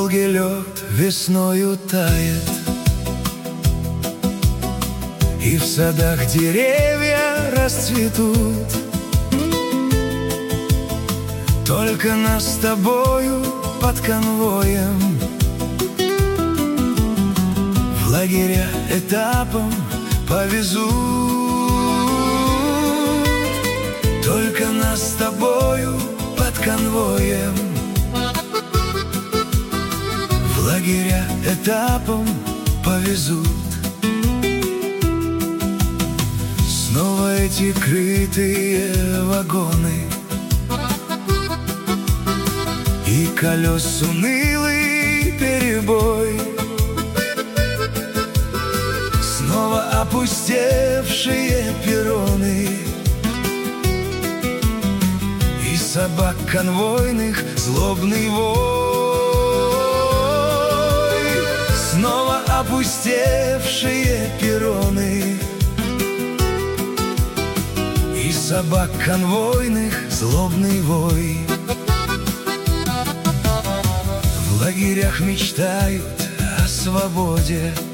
Волге лед весною тает, и в садах деревья расцветут. Только нас с тобою под конвоем в лагеря этапом повезут. Только нас с тобою под конвоем в лагеря этапом повезут. Снова эти крытые вагоны и колес унылый перебой. Снова опустевшие перроны и собак конвойных злобный вой. Снова опустевшие перроны и собак конвойных злобный вой. В лагерях мечтают о свободе,